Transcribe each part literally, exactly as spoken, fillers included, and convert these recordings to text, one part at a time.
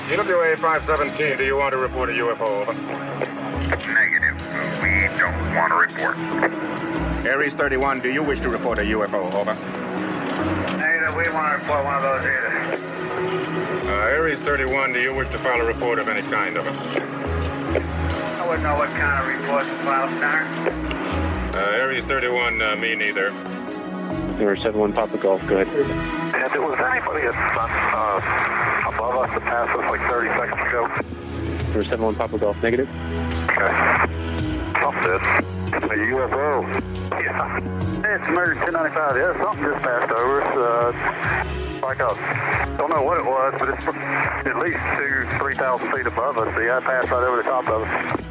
E W A five seventeen, do you want to report a U F O? Over. Negative. We don't want to report. Aries thirty-one, do you wish to report a U F O? Over. Negative. We want to report one of those either. Uh, Aries thirty-one, do you wish to file a report of any kind? Over. I wouldn't know what kind of report to file, Center. Uh, Aries thirty-one, uh, me neither. zero seven one Papa Golf, go ahead. If it was anybody that's uh, above us that passed us like thirty seconds ago. zero seven one Papa Golf, negative. Okay. Something. It's a U F O. Yeah. It's American ten ninety-five. Yeah, something just passed over us. Uh, like a, don't know what it was, but it's at least two, three thousand feet above us. So yeah, it passed right over the top of us.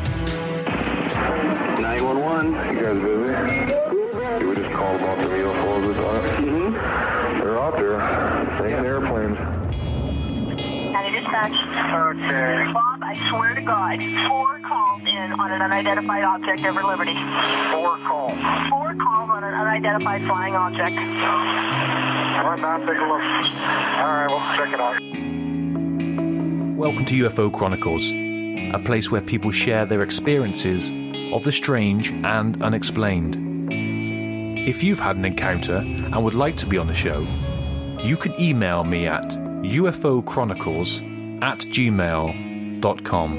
nine one one. You guys busy? You were just called about the U F Os we thought. Mm-hmm. They're out there. Taking airplanes. County Dispatch. Okay. Bob, I swear to God, four calls in on an unidentified object over Liberty. Four calls. Four calls on an unidentified flying object. All right, now take a look. All right, we'll check it out. Welcome to U F O Chronicles, a place where people share their experiences of the strange and unexplained. If you've had an encounter and would like to be on the show, you can email me at ufochronicles at gmail dot com.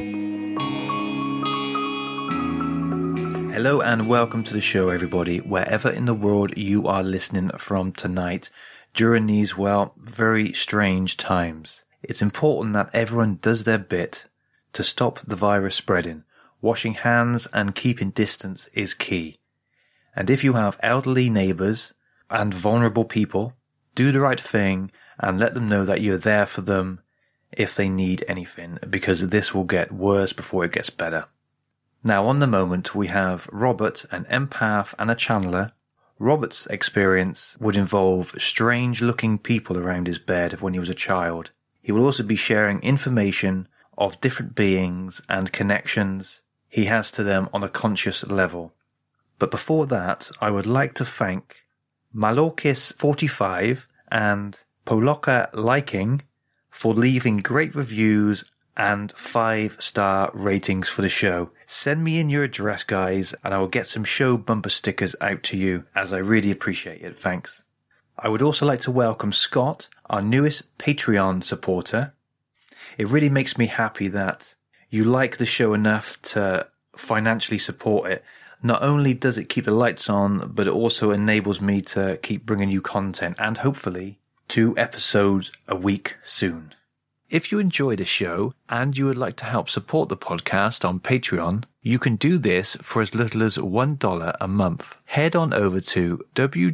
Hello and welcome to the show, everybody, wherever in the world you are listening from tonight during these, well, very strange times. It's important that everyone does their bit to stop the virus spreading. Washing hands and keeping distance is key. And if you have elderly neighbours and vulnerable people, do the right thing and let them know that you're there for them if they need anything, because this will get worse before it gets better. Now, on the moment, we have Robert, an empath and a channeler. Robert's experience would involve strange-looking people around his bed when he was a child. He will also be sharing information of different beings and connections he has to them on a conscious level. But before that, I would like to thank Malorkis forty-five and Poloka Liking for leaving great reviews and five-star ratings for the show. Send me in your address, guys, and I will get some show bumper stickers out to you, as I really appreciate it. Thanks. I would also like to welcome Scott, our newest Patreon supporter. It really makes me happy that you like the show enough to financially support it. Not only does it keep the lights on, but it also enables me to keep bringing you content and hopefully two episodes a week soon. If you enjoy the show and you would like to help support the podcast on Patreon, you can do this for as little as one dollar a month. Head on over to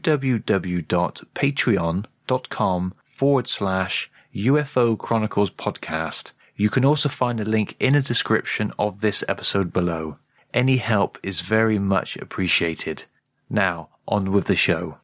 www.patreon.com forward slash UFO Chronicles podcast. You can also find a link in the description of this episode below. Any help is very much appreciated. Now, on with the show.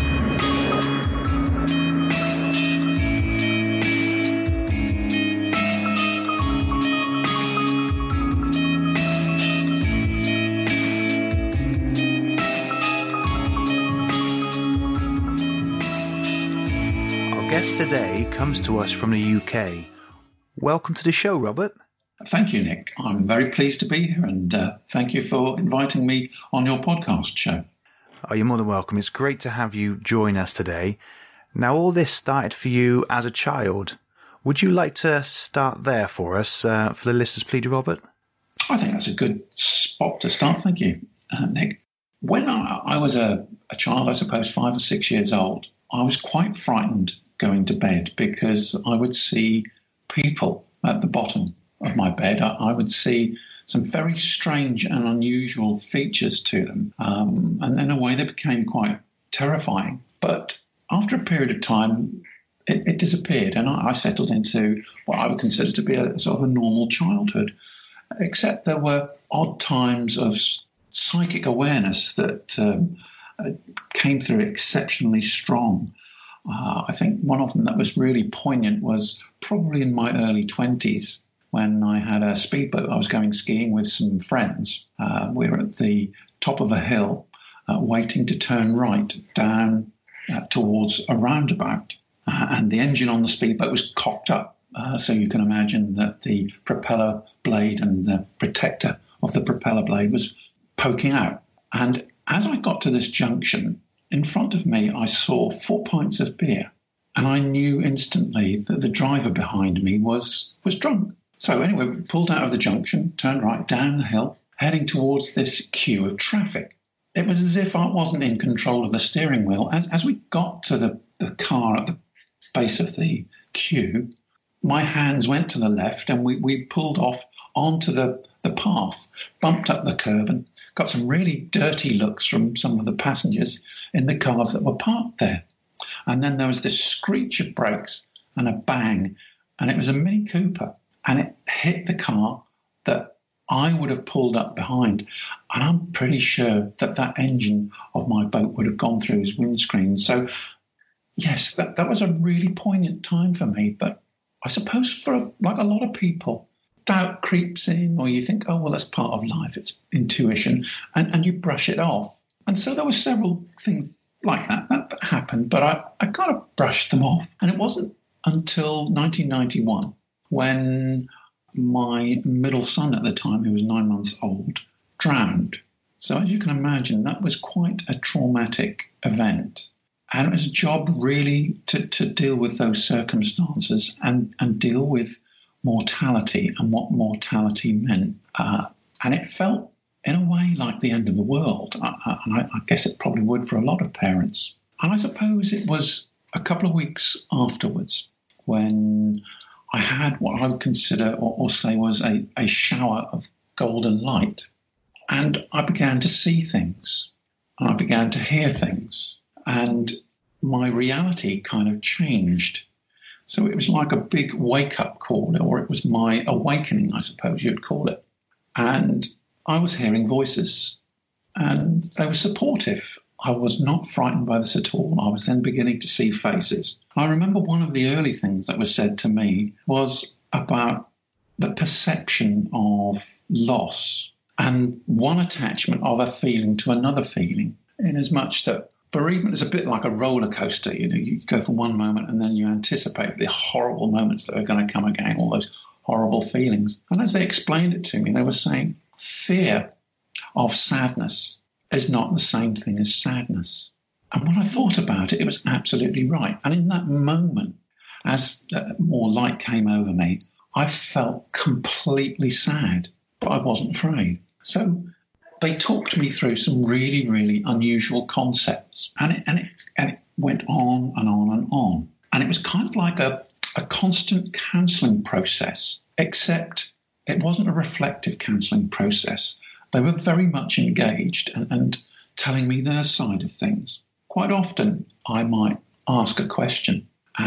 Our guest today comes to us from the U K. Welcome to the show, Robert. Thank you, Nick. I'm very pleased to be here, and uh, thank you for inviting me on your podcast show. Oh, you're more than welcome. It's great to have you join us today. Now, all this started for you as a child. Would you like to start there for us, uh, for the listeners, please, Robert? I think that's a good spot to start. Thank you, uh, Nick. When I, I was a, a child, I suppose five or six years old, I was quite frightened going to bed because I would see people at the bottom of my bed. I, I would see some very strange and unusual features to them. Um, and in a way, they became quite terrifying. But after a period of time, it, it disappeared, and I, I settled into what I would consider to be a, a sort of a normal childhood, except there were odd times of psychic awareness that um, came through exceptionally strong. Uh, I think one of them that was really poignant was probably in my early twenties when I had a speedboat. I was going skiing with some friends. Uh, we were at the top of a hill uh, waiting to turn right down uh, towards a roundabout. Uh, and the engine on the speedboat was cocked up Uh, so you can imagine that the propeller blade and the protector of the propeller blade was poking out. And as I got to this junction, in front of me, I saw four pints of beer. And I knew instantly that the driver behind me was, was drunk. So anyway, we pulled out of the junction, turned right down the hill, heading towards this queue of traffic. It was as if I wasn't in control of the steering wheel. As, as we got to the, the car at the base of the queue, my hands went to the left and we, we pulled off onto the, the path, bumped up the curb and got some really dirty looks from some of the passengers in the cars that were parked there. And then there was this screech of brakes and a bang, and it was a Mini Cooper, and it hit the car that I would have pulled up behind. And I'm pretty sure that that engine of my boat would have gone through his windscreen. So, yes, that, that was a really poignant time for me. But I suppose for like a lot of people, doubt creeps in, or you think, oh, well, that's part of life. It's intuition, and, and you brush it off. And so there were several things like that, that, that happened, but I, I kind of brushed them off. And it wasn't until nineteen ninety-one when my middle son at the time, who was nine months old, drowned. So as you can imagine, that was quite a traumatic event. And it was a job really to, to deal with those circumstances and, and deal with mortality and what mortality meant. Uh, and it felt in a way like the end of the world. I, I, I guess it probably would for a lot of parents. And I suppose it was a couple of weeks afterwards when I had what I would consider or, or say was a, a shower of golden light. And I began to see things. And I began to hear things. And my reality kind of changed. So it was like a big wake-up call, or it was my awakening, I suppose you'd call it. And I was hearing voices, and they were supportive. I was not frightened by this at all. I was then beginning to see faces. I remember one of the early things that was said to me was about the perception of loss and one attachment of a feeling to another feeling, in as much that bereavement is a bit like a roller coaster. You know, you go from one moment and then you anticipate the horrible moments that are going to come again, all those horrible feelings. And as they explained it to me, they were saying, fear of sadness is not the same thing as sadness. And when I thought about it, it was absolutely right. And in that moment, as more light came over me, I felt completely sad, but I wasn't afraid. So they talked me through some really, really unusual concepts. And it, and it, and it went on and on and on. And it was kind of like a, a constant counselling process, except it wasn't a reflective counselling process. They were very much engaged and, and telling me their side of things. Quite often, I might ask a question,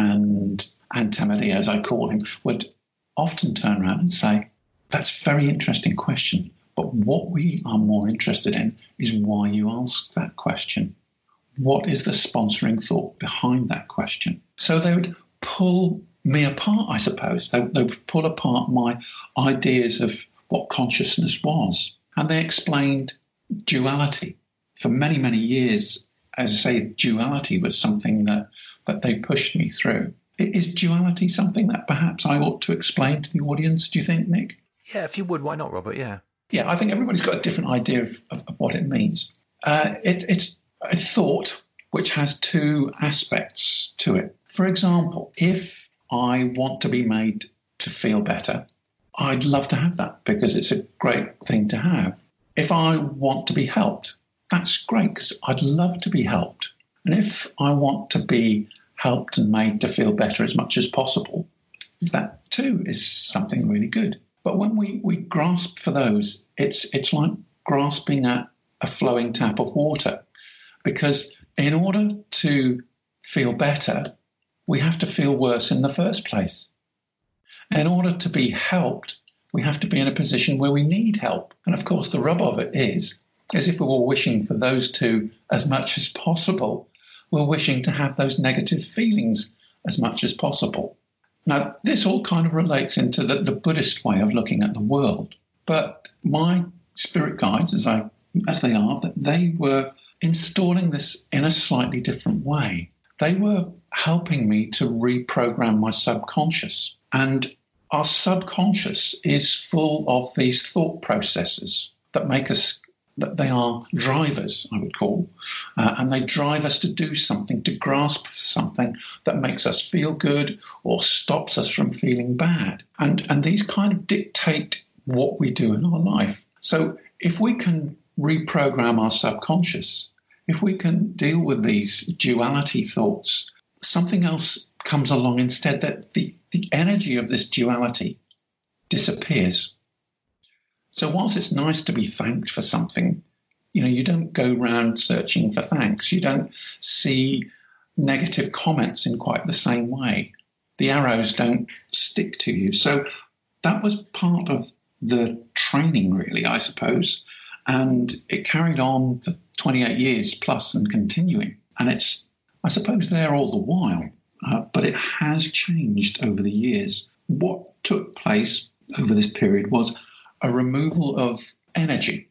and Antimony, as I call him, would often turn around and say, that's a very interesting question, but what we are more interested in is why you ask that question. What is the sponsoring thought behind that question? So they would pull me apart, I suppose. They, they would pull apart my ideas of what consciousness was. And they explained duality. For many, many years, as I say, duality was something that, that they pushed me through. Is duality something that perhaps I ought to explain to the audience, do you think, Nick? Yeah, if you would, why not, Robert? Yeah. Yeah, I think everybody's got a different idea of, of, of what it means. Uh, it, it's a thought which has two aspects to it. For example, if I want to be made to feel better, I'd love to have that because it's a great thing to have. If I want to be helped, that's great because I'd love to be helped. And if I want to be helped and made to feel better as much as possible, that too is something really good. But when we, we grasp for those, it's it's like grasping at a flowing tap of water. Because in order to feel better, we have to feel worse in the first place. In order to be helped, we have to be in a position where we need help. And of course, the rub of it is, as if we were wishing for those two as much as possible, we're wishing to have those negative feelings as much as possible. Now, this all kind of relates into the, the Buddhist way of looking at the world. But my spirit guides, as I as they are, that they were installing this in a slightly different way. They were helping me to reprogram my subconscious. And our subconscious is full of these thought processes that make us, that they are drivers, I would call, uh, and they drive us to do something, to grasp for something that makes us feel good or stops us from feeling bad. And, and these kind of dictate what we do in our life. So if we can reprogram our subconscious, if we can deal with these duality thoughts, something else comes along instead, that the, the energy of this duality disappears. So whilst it's nice to be thanked for something, you know, you don't go round searching for thanks. You don't see negative comments in quite the same way. The arrows don't stick to you. So that was part of the training, really, I suppose. And it carried on for twenty-eight years plus and continuing. And it's, I suppose, there all the while. Uh, but it has changed over the years. What took place over this period was a removal of energy.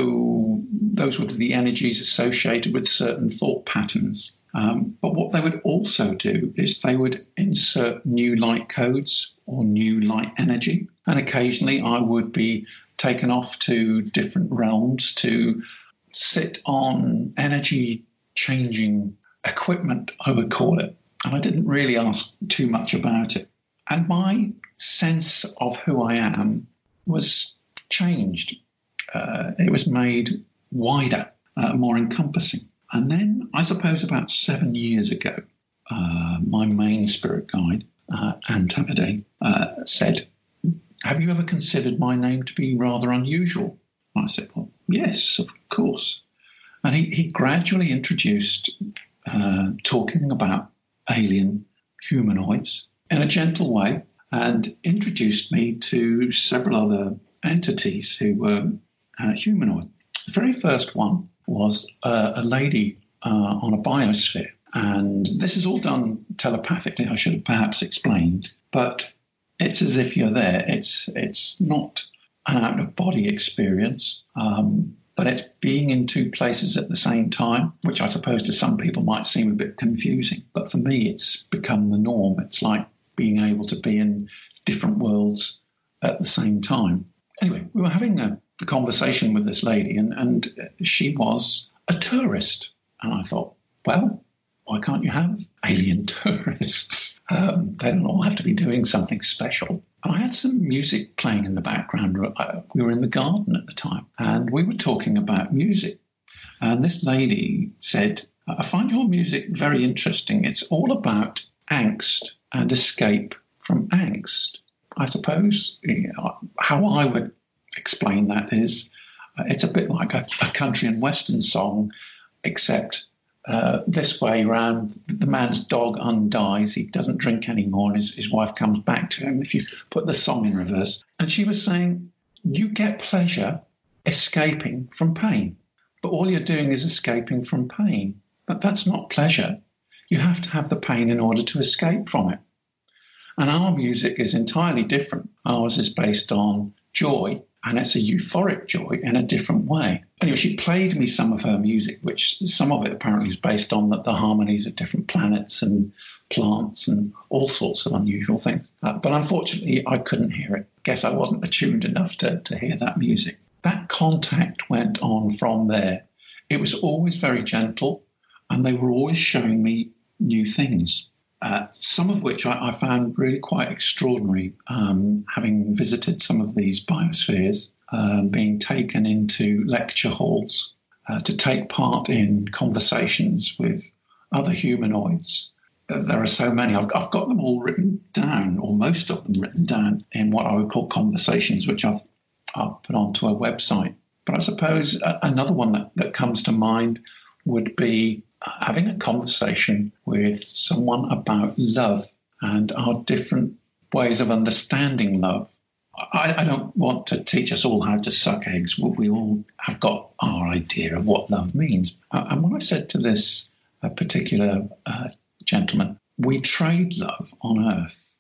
So those were the energies associated with certain thought patterns. Um, but what they would also do is they would insert new light codes or new light energy. And occasionally I would be taken off to different realms to sit on energy changing equipment, I would call it. And I didn't really ask too much about it. And my sense of who I am was changed. Uh, it was made wider, uh, more encompassing. And then, I suppose about seven years ago, uh, my main spirit guide, uh, Anne Tamaday, uh, said, "Have you ever considered my name to be rather unusual?" And I said, "Well, yes, of course." And he, he gradually introduced uh, talking about alien humanoids in a gentle way, and introduced me to several other entities who were uh, humanoid. The very first one was uh, a lady uh, on a biosphere. And this is all done telepathically, I should have perhaps explained, but it's as if you're there. It's it's not an out-of-body experience, um, but it's being in two places at the same time, which I suppose to some people might seem a bit confusing. But for me, it's become the norm. It's like being able to be in different worlds at the same time. Anyway, we were having a, a conversation with this lady, and, and she was a tourist. And I thought, well, why can't you have alien tourists? Um, they don't all have to be doing something special. And I had some music playing in the background. We were in the garden at the time, and we were talking about music. And this lady said, "I find your music very interesting. It's all about angst and escape from angst." I suppose you know, how I would explain that is uh, it's a bit like a, a country and western song, except uh, this way round, the man's dog undies, he doesn't drink anymore, and his, his wife comes back to him if you put the song in reverse. And she was saying, you get pleasure escaping from pain, but all you're doing is escaping from pain. But that's not pleasure. You have to have the pain in order to escape from it. And our music is entirely different. Ours is based on joy, and it's a euphoric joy in a different way. Anyway, she played me some of her music, which some of it apparently is based on the, the harmonies of different planets and plants and all sorts of unusual things. Uh, but unfortunately, I couldn't hear it. Guess I wasn't attuned enough to, to hear that music. That contact went on from there. It was always very gentle, and they were always showing me new things. Uh, some of which I, I found really quite extraordinary, um, having visited some of these biospheres, uh, being taken into lecture halls uh, to take part in conversations with other humanoids. Uh, there are so many. I've, I've got them all written down, or most of them written down, in what I would call conversations, which I've, I've put onto a website. But I suppose uh, another one that, that comes to mind would be having a conversation with someone about love and our different ways of understanding love. I, I don't want to teach us all how to suck eggs. We all have got our idea of what love means. Uh, and when I said to this uh, particular uh, gentleman, we trade love on earth.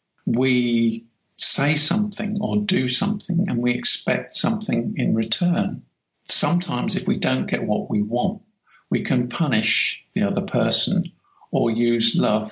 We say something or do something and we expect something in return. Sometimes if we don't get what we want, we can punish the other person or use love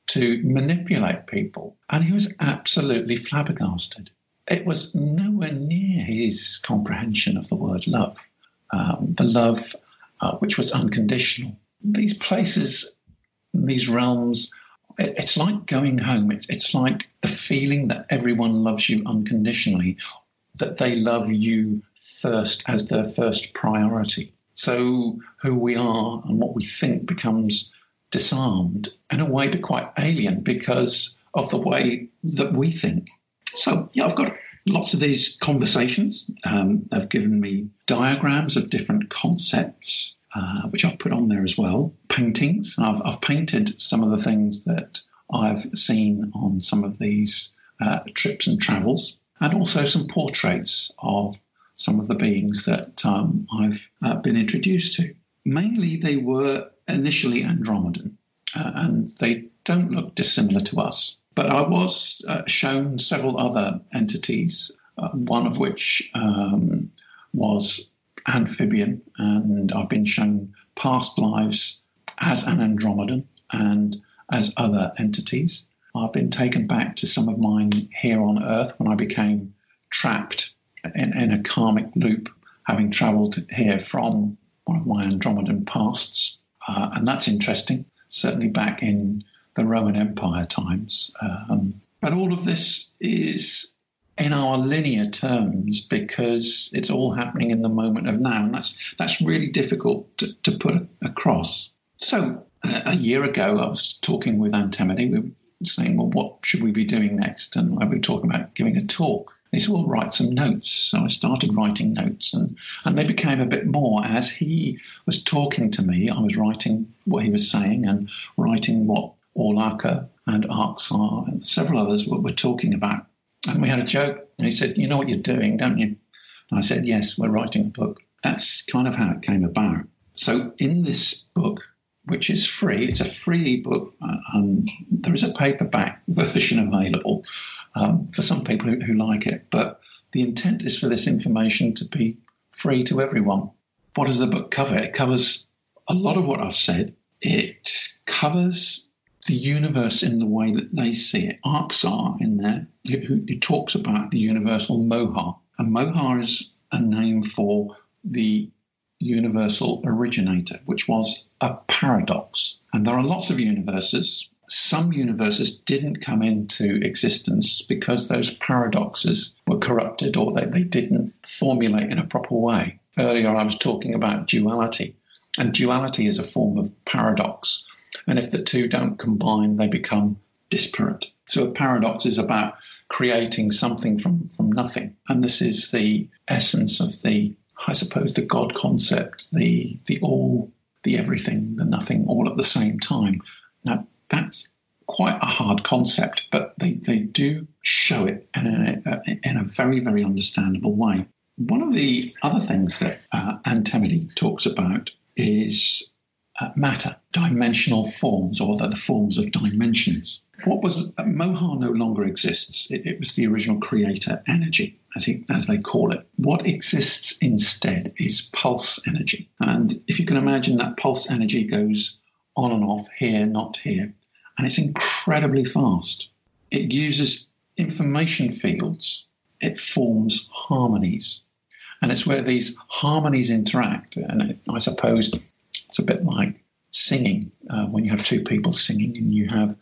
to manipulate people. And he was absolutely flabbergasted. It was nowhere near his comprehension of the word love, um, the love uh, which was unconditional. These places, these realms, it, it's like going home. It's, it's like the feeling that everyone loves you unconditionally, that they love you first as their first priority. So who we are and what we think becomes disarmed, in a way, but quite alien because of the way that we think. So, yeah, I've got lots of these conversations. Um, they've given me diagrams of different concepts, uh, which I've put on there as well. Paintings. I've, I've painted some of the things that I've seen on some of these uh, trips and travels, and also some portraits of some of the beings that um, I've uh, been introduced to. Mainly they were initially Andromedan, uh, and they don't look dissimilar to us. But I was uh, shown several other entities, uh, one of which um, was amphibian, and I've been shown past lives as an Andromedan and as other entities. I've been taken back to some of mine here on Earth when I became trapped in, in a karmic loop, having travelled here from one of my Andromedan pasts. Uh, and that's interesting, certainly back in the Roman Empire times. Um, but all of this is in our linear terms because it's all happening in the moment of now. And that's that's really difficult to, to put across. So uh, a year ago, I was talking with Antemity. We were saying, well, what should we be doing next? And I was talking about giving a talk. He said, well, write some notes. So I started writing notes, and, and they became a bit more. As he was talking to me, I was writing what he was saying and writing what Orlaka and Arksar and several others were, were talking about. And we had a joke, and he said, you know what you're doing, don't you? And I said, yes, we're writing a book. That's kind of how it came about. So in this book, which is free, it's a free book, uh, and there is a paperback version available um, for some people who, who like it. But the intent is for this information to be free to everyone. What does the book cover? It covers a lot of what I've said. It covers the universe in the way that they see it. Arksar in there, who, who talks about the universal Mohar. And Mohar is a name for the universal originator, which was a paradox. And there are lots of universes. Some universes didn't come into existence because those paradoxes were corrupted or they, they didn't formulate in a proper way. Earlier I was talking about duality, and duality is a form of paradox. And if the two don't combine, they become disparate. So a paradox is about creating something from, from nothing. And this is the essence of the, I suppose, the God concept, the the all, the everything, the nothing, all at the same time. Now, that's quite a hard concept, but they, they do show it in a, in a very, very understandable way. One of the other things that uh, Antemity talks about is uh, matter, dimensional forms, or the, the forms of dimensions. What was uh, Mohar no longer exists. It, it was the original creator energy, as, he, as they call it. What exists instead is pulse energy. And if you can imagine, that pulse energy goes on and off, here, not here, and it's incredibly fast. It uses information fields. It forms harmonies. And it's where these harmonies interact. And it, I suppose it's a bit like singing. Uh, when you have two people singing and you have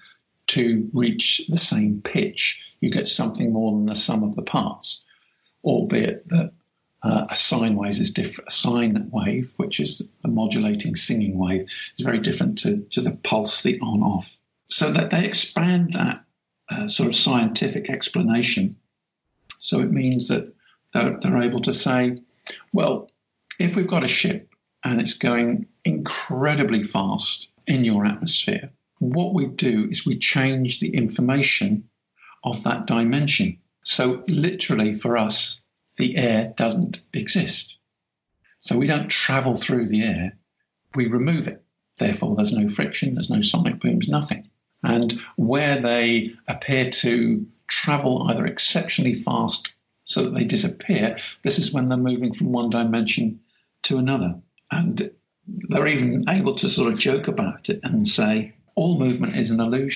to reach the same pitch, you get something more than the sum of the parts, albeit that uh, a sine wave is different. A sine wave, which is a modulating singing wave, is very different to, to the pulse, the on-off. So that they expand that uh, sort of scientific explanation. So it means that they're, they're able to say, well, if we've got a ship and it's going incredibly fast in your atmosphere, what we do is we change the information of that dimension. So literally for us, the air doesn't exist. So we don't travel through the air, we remove it. Therefore, there's no friction, there's no sonic booms, nothing. And where they appear to travel either exceptionally fast so that they disappear, this is when they're moving from one dimension to another. And they're even able to sort of joke about it and say, all movement is an illusion.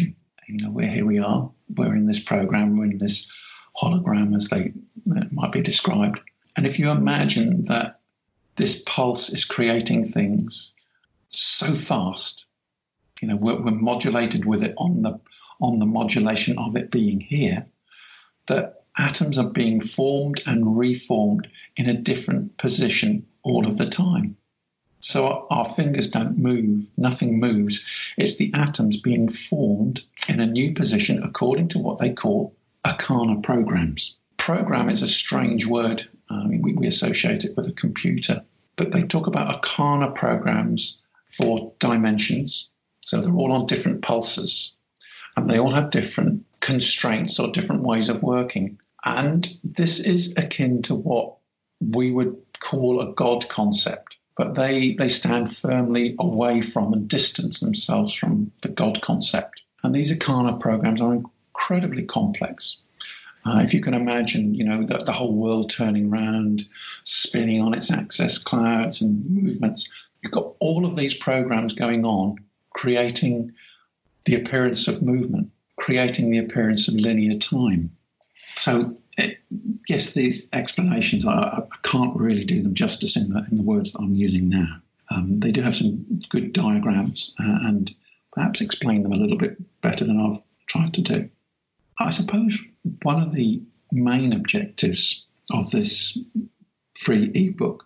You know, we're here we are, we're in this program, we're in this hologram, as they uh, might be described. And if you imagine that this pulse is creating things so fast, you know, we're, we're modulated with it on the on the modulation of it being here, that atoms are being formed and reformed in a different position all of the time. So our, our fingers don't move, nothing moves. It's the atoms being formed in a new position according to what they call Akana programs. Program is a strange word. I mean, we, we associate it with a computer. But they talk about Akana programs for dimensions. So they're all on different pulses. And they all have different constraints or different ways of working. And this is akin to what we would call a God concept. But they, they stand firmly away from and distance themselves from the God concept. And these Akana programs are incredibly complex. Uh, if you can imagine, you know, the, the whole world turning round, spinning on its axis, clouds and movements, you've got all of these programs going on, creating the appearance of movement, creating the appearance of linear time. So, it, yes, these explanations, I, I can't really do them justice in the, in the words that I'm using now. Um, they do have some good diagrams uh, and perhaps explain them a little bit better than I've tried to do. I suppose one of the main objectives of this free ebook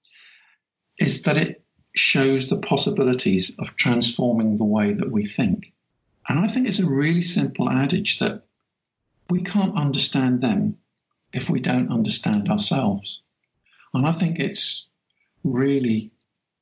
is that it shows the possibilities of transforming the way that we think. And I think it's a really simple adage that we can't understand them if we don't understand ourselves. And I think it's really,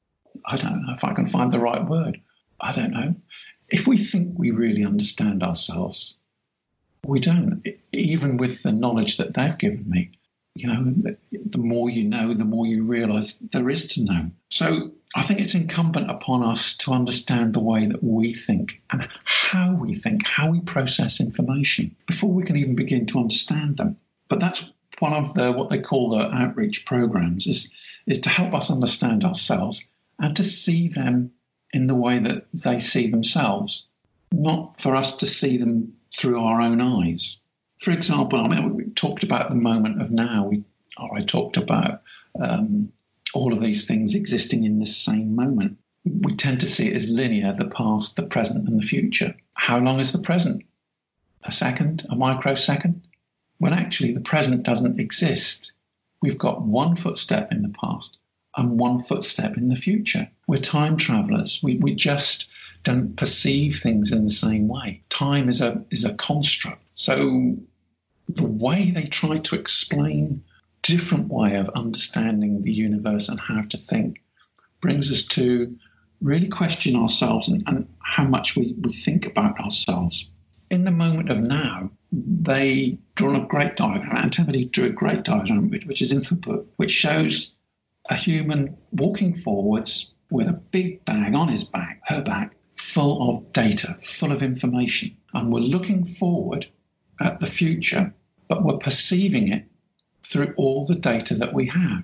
I don't know if I can find the right word. I don't know. If we think we really understand ourselves, we don't, even with the knowledge that they've given me. You know, the more you know, the more you realise there is to know. So I think it's incumbent upon us to understand the way that we think and how we think, how we process information before we can even begin to understand them. But that's one of the what they call the outreach programs, is, is to help us understand ourselves and to see them in the way that they see themselves, not for us to see them through our own eyes. For example, I mean, we talked about the moment of now. We, or I talked about um, all of these things existing in the same moment. We tend to see it as linear, the past, the present, and the future. How long is the present? A second? A microsecond? When actually the present doesn't exist. We've got one footstep in the past and one footstep in the future. We're time travelers. We, we just don't perceive things in the same way. Time is a is a construct. So the way they try to explain a different way of understanding the universe and how to think brings us to really question ourselves and, and how much we, we think about ourselves. In the moment of now, they draw a great diagram. Antipodes drew a great diagram, which is in the book, which shows a human walking forwards with a big bag on his back, her back, full of data, full of information. And we're looking forward at the future, but we're perceiving it through all the data that we have.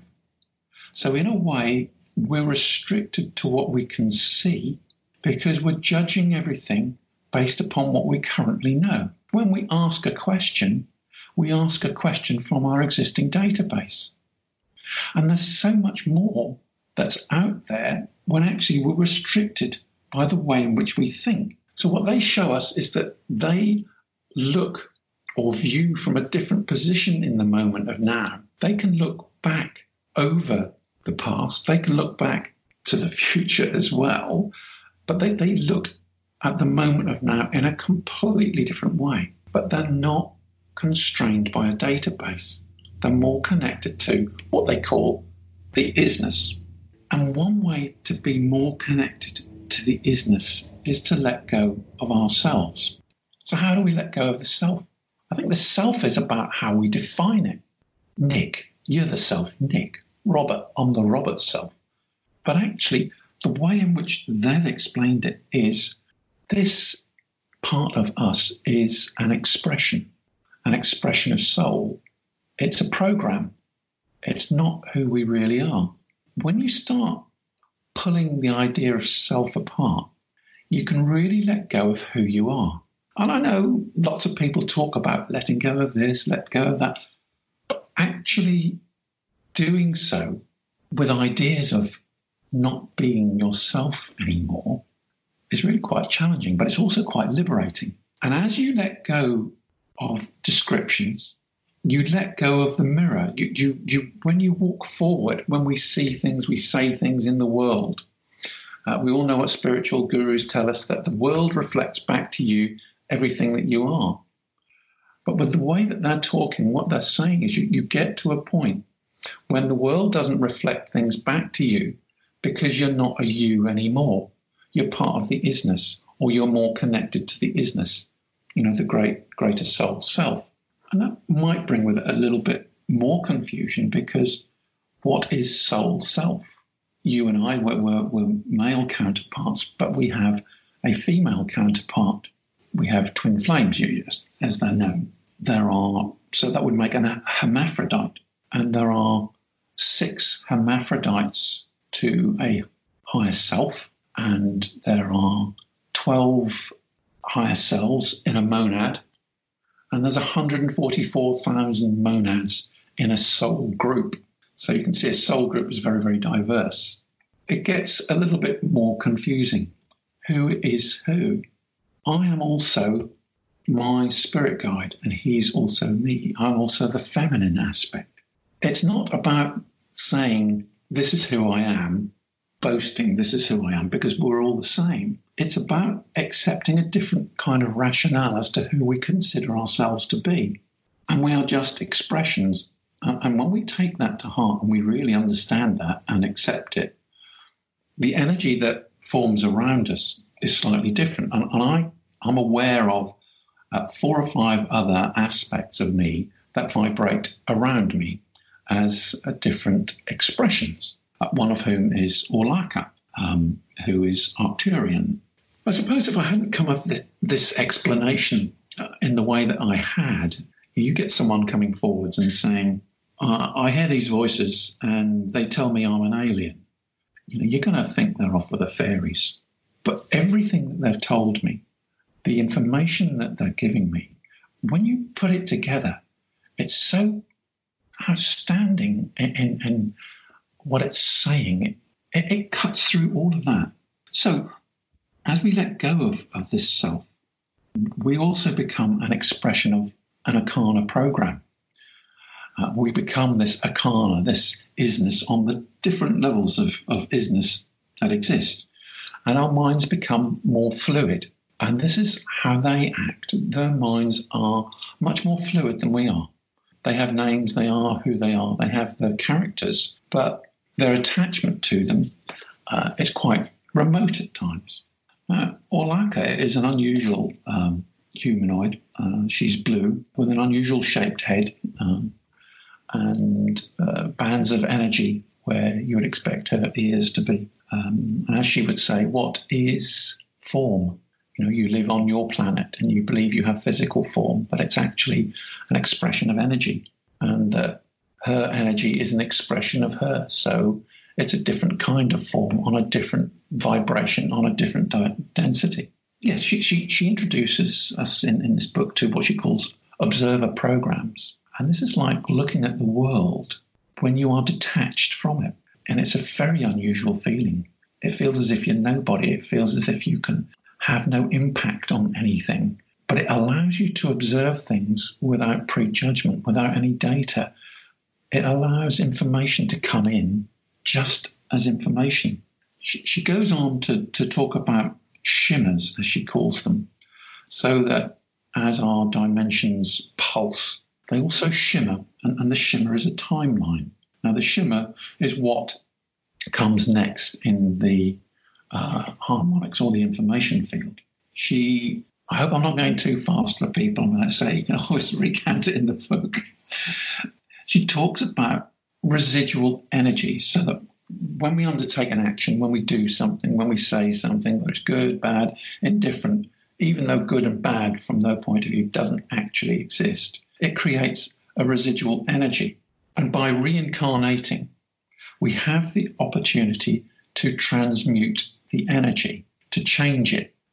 So in a way, we're restricted to what we can see because we're judging everything based upon what we currently know. When we ask a question, we ask a question from our existing database. And there's so much more that's out there when actually we're restricted by the way in which we think. So what they show us is that they look or view from a different position in the moment of now. They can look back over the past. They can look back to the future as well, but they, they look at the moment of now in a completely different way. But they're not constrained by a database. They're more connected to what they call the isness. And one way to be more connected to the isness is to let go of ourselves. So how do we let go of the self? I think the self is about how we define it. Nick, you're the self. Nick. Robert, I'm the Robert self. But actually, the way in which they've explained it is this part of us is an expression, an expression of soul. It's a program. It's not who we really are. When you start pulling the idea of self apart, you can really let go of who you are. And I know lots of people talk about letting go of this, let go of that, but actually doing so with ideas of not being yourself anymore is really quite challenging, but it's also quite liberating. And as you let go of descriptions, you let go of the mirror. You, you, you, when you walk forward, when we see things, we say things in the world. Uh, we all know what spiritual gurus tell us, that the world reflects back to you everything that you are. But with the way that they're talking, what they're saying is you, you get to a point when the world doesn't reflect things back to you because you're not a you anymore. You're part of the isness, or you're more connected to the isness, you know, the great, greater soul self. And that might bring with it a little bit more confusion, because what is soul self? You and I were, were, were male counterparts, but we have a female counterpart. We have twin flames, as they're known. There are, so that would make an hermaphrodite. And there are six hermaphrodites to a higher self, and there are twelve higher cells in a monad, and there's one hundred forty-four thousand monads in a soul group. So you can see a soul group is very, very diverse. It gets a little bit more confusing. Who is who? I am also my spirit guide, and he's also me. I'm also the feminine aspect. It's not about saying, this is who I am, boasting this is who I am, because we're all the same. It's about accepting a different kind of rationale as to who we consider ourselves to be. And we are just expressions. And when we take that to heart and we really understand that and accept it, the energy that forms around us is slightly different. And, and I, I'm aware of uh, four or five other aspects of me that vibrate around me as uh, different expressions, uh, one of whom is Orlaka, um, who is Arcturian. I suppose if I hadn't come up with this explanation uh, in the way that I had, you get someone coming forwards and saying, uh, I hear these voices and they tell me I'm an alien. You know, you're going to think they're off with the fairies. But everything that they've told me, the information that they're giving me, when you put it together, it's so outstanding in, in, in what it's saying. It, it cuts through all of that. So as we let go of, of this self, we also become an expression of an Akana program. Uh, we become this Akana, this isness on the different levels of, of isness that exist. And our minds become more fluid. And this is how they act. Their minds are much more fluid than we are. They have names, they are who they are, they have their characters, but their attachment to them uh, is quite remote at times. Now, Orlaka is an unusual um, humanoid. Uh, she's blue with an unusual shaped head um, and uh, bands of energy where you would expect her ears to be. Um, and as she would say, what is form? You know, you live on your planet and you believe you have physical form, but it's actually an expression of energy, and that her energy is an expression of her. So it's a different kind of form on a different vibration, on a different di- density. Yes, she, she, she introduces us in, in this book to what she calls observer programs. And this is like looking at the world when you are detached from it. And it's a very unusual feeling. It feels as if you're nobody. It feels as if you can have no impact on anything, but it allows you to observe things without prejudgment, without any data. It allows information to come in just as information. She, she goes on to, to talk about shimmers, as she calls them, so that as our dimensions pulse, they also shimmer, and, and the shimmer is a timeline. Now, the shimmer is what comes next in the Uh, harmonics or the information field. She, I hope I'm not going too fast for people. I'm going to say, you can always recount it in the book. She talks about residual energy, so that when we undertake an action, when we do something, when we say something, whether it's good, bad, indifferent, even though good and bad from their point of view doesn't actually exist, it creates a residual energy. And by reincarnating, we have the opportunity to transmute the energy, to change it.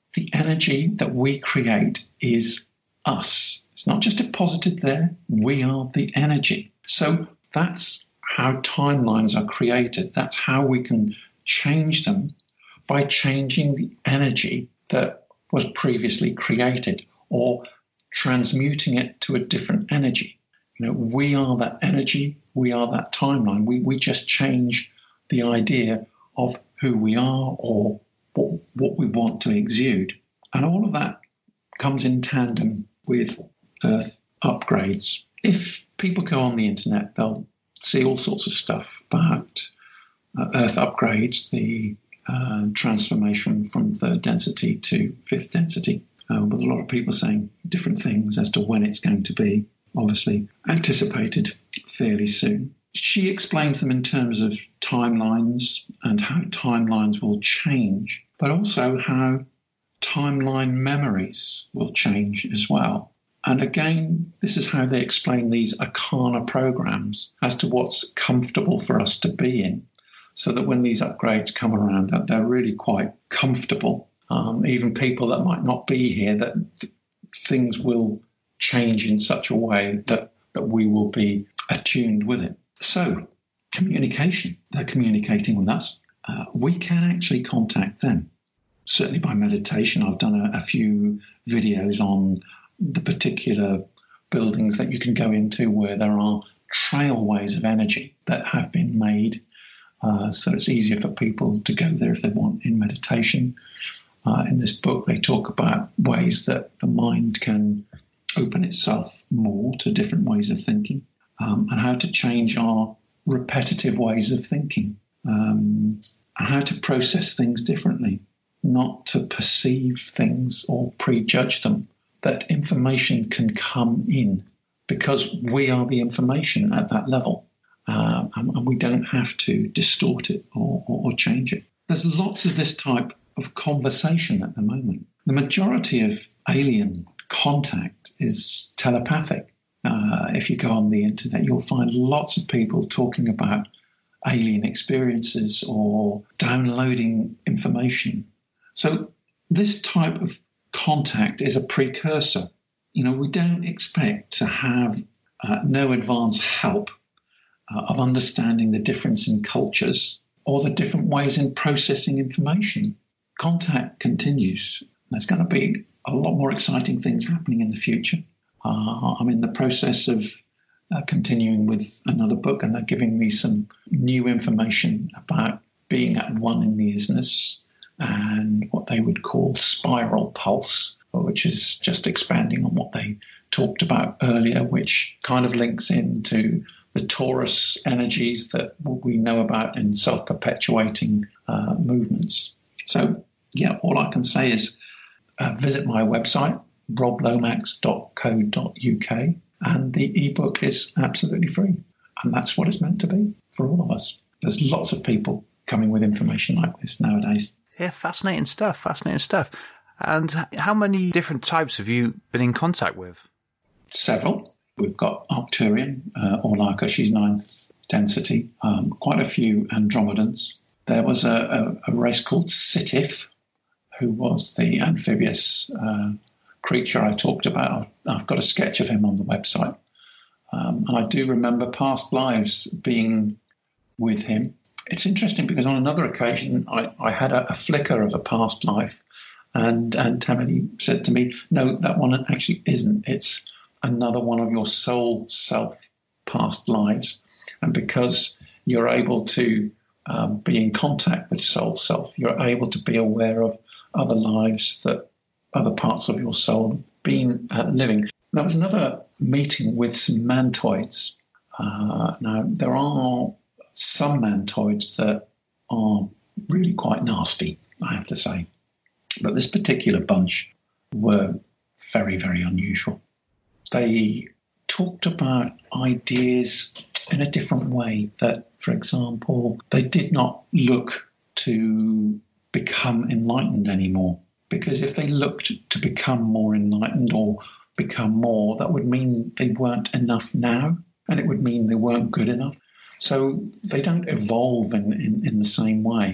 the energy that we create is us. It's not just deposited there. We are the energy. So that's how timelines are created. That's how we can change them, by changing the energy that was previously created or transmuting it to a different energy. You know, we are that energy. We are that timeline. We, we just change the idea of who we are or what, what we want to exude. And all of that comes in tandem with Earth upgrades. If people go on the internet, they'll see all sorts of stuff about uh, Earth upgrades, the uh, transformation from third density to fifth density, uh, with a lot of people saying different things as to when it's going to be, obviously anticipated fairly soon. She explains them in terms of timelines and how timelines will change, but also how timeline memories will change as well. And again, this is how they explain these Arcana programs as to what's comfortable for us to be in, so that when these upgrades come around, that they're really quite comfortable. Um, even people that might not be here, that th- things will change in such a way that, that we will be attuned with it. So, communication. They're communicating with us. Uh, we can actually contact them. Certainly by meditation. I've done a, a few videos on the particular buildings that you can go into where there are trailways of energy that have been made. Uh, so it's easier for people to go there if they want in meditation. Uh, in this book, they talk about ways that the mind can open itself more to different ways of thinking, um, and how to change our repetitive ways of thinking, um, and how to process things differently, not to perceive things or prejudge them, that information can come in because we are the information at that level, uh, and, and we don't have to distort it or, or, or change it. There's lots of this type of conversation at the moment. The majority of alien contact is telepathic. Uh, if you go on the internet, you'll find lots of people talking about alien experiences or downloading information. So this type of contact is a precursor. You know, we don't expect to have uh, no advance help uh, of understanding the difference in cultures or the different ways in processing information. Contact continues. There's going to be a lot more exciting things happening in the future. Uh, I'm in the process of uh, continuing with another book, and they're giving me some new information about being at one in the isness and what they would call spiral pulse, which is just expanding on what they talked about earlier, which kind of links into the Taurus energies that we know about in self-perpetuating uh, movements. So, yeah, all I can say is uh, visit my website, rob lomax dot co dot uk, and the ebook is absolutely free. And that's what it's meant to be for all of us. There's lots of people coming with information like this nowadays. Yeah, fascinating stuff, fascinating stuff. And how many different types have you been in contact with? Several. We've got Arcturian, uh, Orlaka, she's ninth density, um, quite a few Andromedans. There was a, a, a race called Sithif, who was the amphibious uh, creature I talked about. I've got a sketch of him on the website. Um, and I do remember past lives being with him. It's interesting because on another occasion, I, I had a, a flicker of a past life, and, and Tammany said to me, no, that one actually isn't. It's another one of your soul self past lives. And because you're able to um, be in contact with soul self, you're able to be aware of other lives that other parts of your soul have been uh, living. There was another meeting with some mantoids. Uh, now, there are some mantoids that are really quite nasty, I have to say. But this particular bunch were very, very unusual. They talked about ideas in a different way that, for example, they did not look to become enlightened anymore. Because if they looked to become more enlightened or become more, that would mean they weren't enough now, and it would mean they weren't good enough. So they don't evolve in, in, in the same way.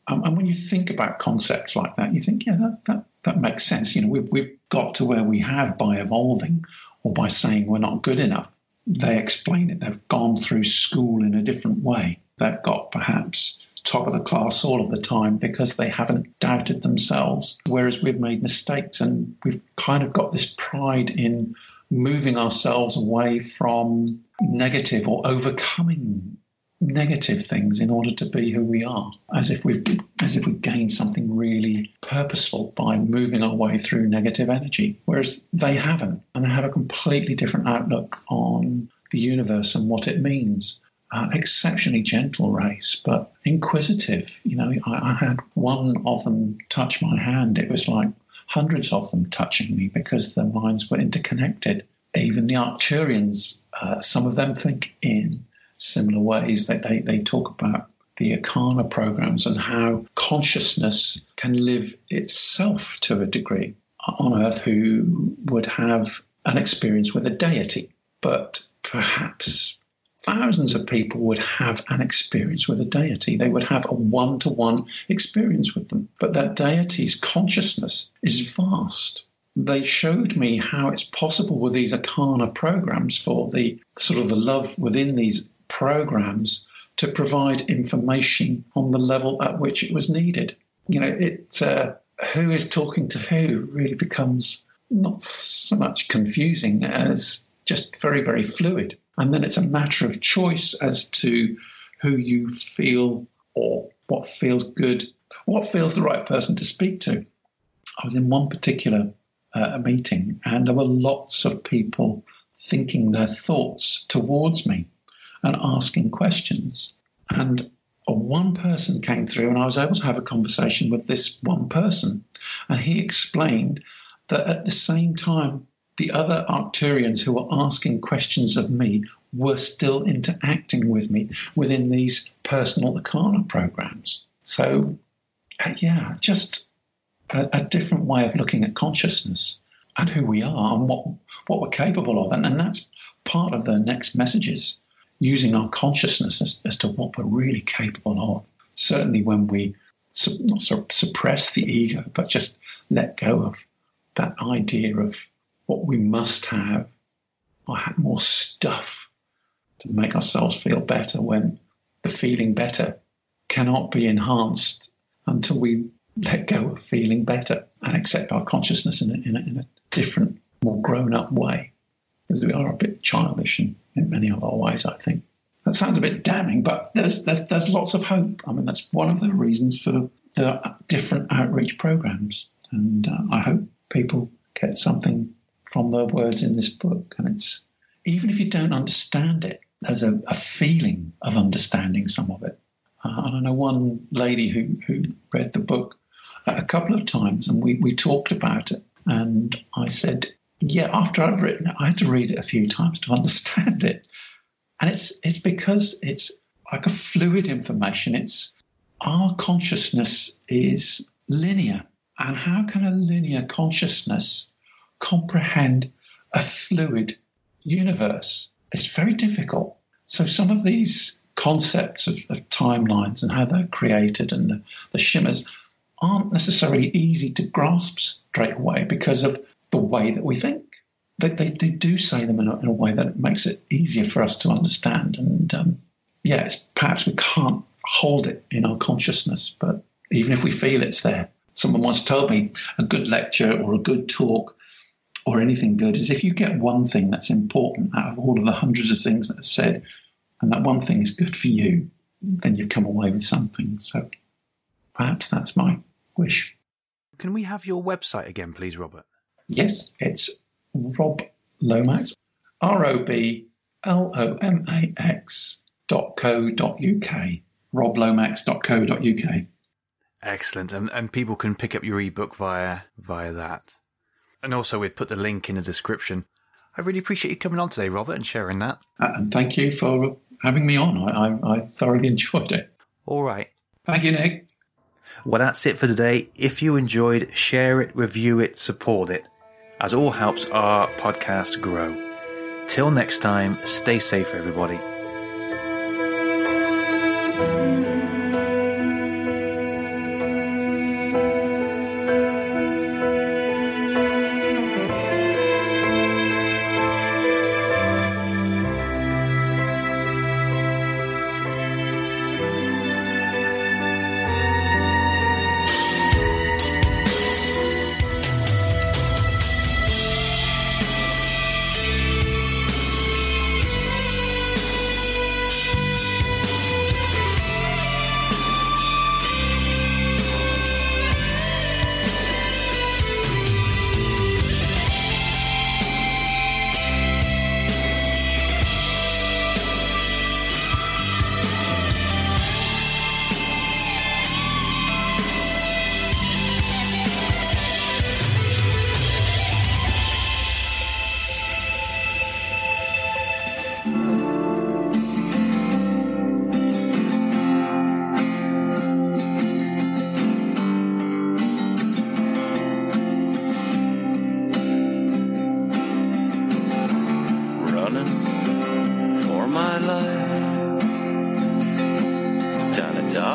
Um, and when you think about concepts like that, you think, yeah, that, that, that makes sense. You know, we've, we've got to where we have by evolving or by saying we're not good enough. They explain it. They've gone through school in a different way. They've got perhaps top of the class all of the time because they haven't doubted themselves, whereas we've made mistakes, and we've kind of got this pride in moving ourselves away from negative or overcoming negative things in order to be who we are, as if we've as if we've gained something really purposeful by moving our way through negative energy, whereas they haven't, and they have a completely different outlook on the universe and what it means. Uh, exceptionally gentle race, but inquisitive. You know, I, I had one of them touch my hand. It was like hundreds of them touching me because their minds were interconnected. Even the Arcturians, uh, some of them think in similar ways. That they, they talk about the Arcana programs and how consciousness can live itself to a degree on Earth, who would have an experience with a deity, but perhaps thousands of people would have an experience with a deity. They would have a one-to-one experience with them. But that deity's consciousness is vast. They showed me how it's possible with these Arcana programs for the sort of the love within these programs to provide information on the level at which it was needed. You know, it uh, who is talking to who really becomes not so much confusing as just very, very fluid. And then it's a matter of choice as to who you feel or what feels good, what feels the right person to speak to. I was in one particular uh, meeting, and there were lots of people thinking their thoughts towards me and asking questions. And one person came through, and I was able to have a conversation with this one person. And he explained that at the same time, the other Arcturians who were asking questions of me were still interacting with me within these personal Arcana programs. So, uh, yeah, just a, a different way of looking at consciousness and who we are and what, what we're capable of. And, and that's part of the next messages, using our consciousness as, as to what we're really capable of. Certainly when we su- not su- suppress the ego, but just let go of that idea of what we must have, or have more stuff to make ourselves feel better, when the feeling better cannot be enhanced until we let go of feeling better and accept our consciousness in a, in a, in a different, more grown-up way, because we are a bit childish in, in many of our ways, I think. That sounds a bit damning, but there's, there's, there's lots of hope. I mean, that's one of the reasons for the different outreach programs, and uh, I hope people get something from the words in this book. And it's, even if you don't understand it, there's a, a feeling of understanding some of it. Uh, and I know one lady who, who read the book a couple of times, and we, we talked about it. And I said, yeah, after I'd written it, I had to read it a few times to understand it. And it's it's because it's like a fluid information. It's our consciousness is linear. And how can a linear consciousness comprehend a fluid universe? It's very difficult. So some of these concepts of, of timelines and how they're created and the, the shimmers aren't necessarily easy to grasp straight away because of the way that we think. They, they, they do say them in a, in a way that makes it easier for us to understand. And um, yeah, it's, perhaps we can't hold it in our consciousness, but even if we feel it's there. Someone once told me a good lecture or a good talk or anything good is if you get one thing that's important out of all of the hundreds of things that are said, and that one thing is good for you, then you've come away with something. So perhaps that's my wish. Can we have your website again, please, Robert? Yes, it's Rob Lomax, R O B L O M A X dot co dot U K, rob lomax dot co dot U K. Excellent. And, and people can pick up your ebook via via that. And also we've put the link in the description. I really appreciate you coming on today, Robert, and sharing that. Uh, and thank you for having me on. I, I, I thoroughly enjoyed it. All right. Thank you, Nick. Well, that's it for today. If you enjoyed, share it, review it, support it, as all helps our podcast grow. Till next time, stay safe, everybody.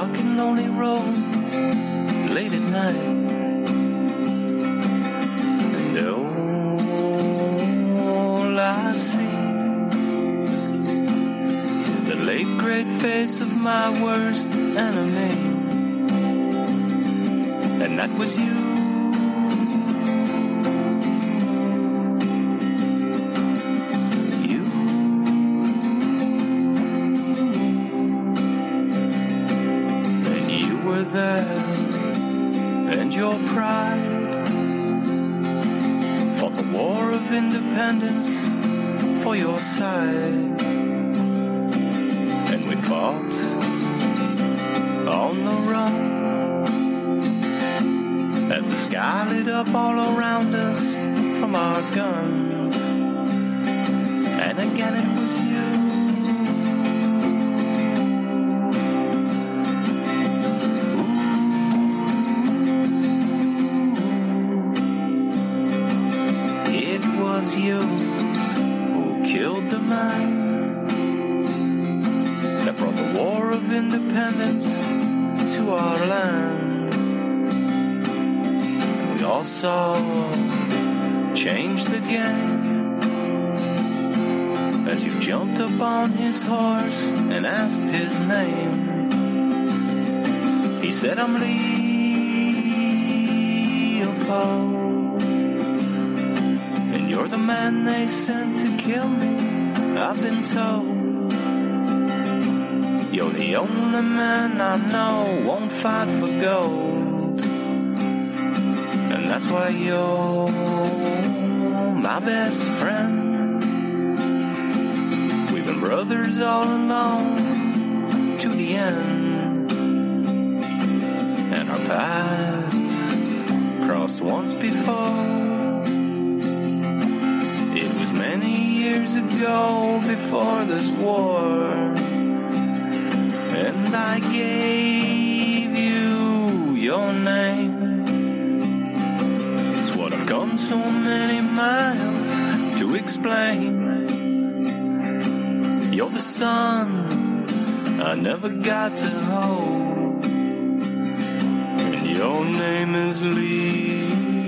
dark and lonely road late at night. And all I see is the late great face of my worst enemy. And that was you. And your pride fought the war of independence for your side. And we fought on the run as the sky lit up all around us from our guns. And again it was you. You who killed the man that brought the war of independence to our land. We all saw change the game as you jumped up on his horse and asked his name. He said, I'm Leopold. You're the man they sent to kill me, I've been told. You're the only man I know won't fight for gold. And that's why you're my best friend. We've been brothers all along to the end. And our paths crossed once before. It was many years ago before this war. And I gave you your name. It's what I've come so many miles to explain. You're the son I never got to hold. And your name is Lee.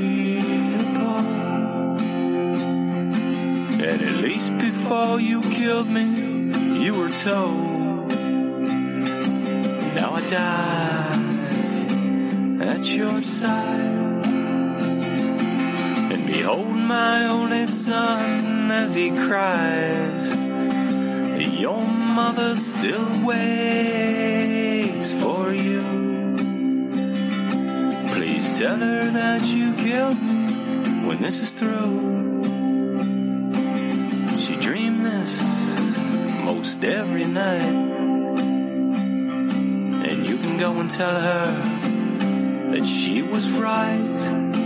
And at least before you killed me, you were told. Now I die at your side. And behold my only son as he cries. Your mother still waits for you. Please tell her that you killed me when this is through. She dreamed this most every night. And you can go and tell her that she was right.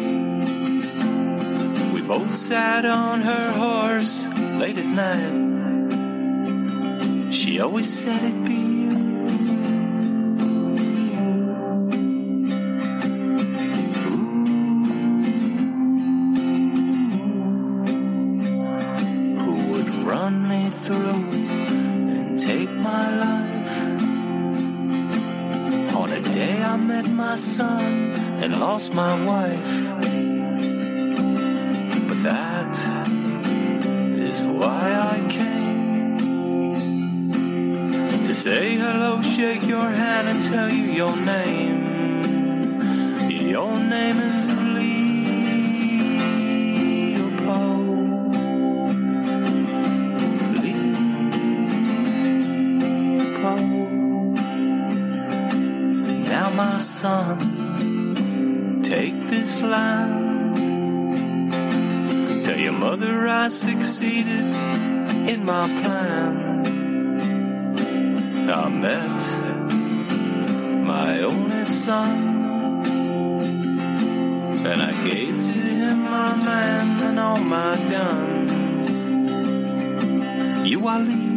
We both sat on her horse late at night. She always said it'd be you. Through and take my life. On a day I met my son and lost my wife. But that is why I came. To say hello, shake your hand and tell you your name. Your name is my son, take this land. Tell your mother I succeeded in my plan. I met my only son, and I gave to him my land and all my guns. You are leaving.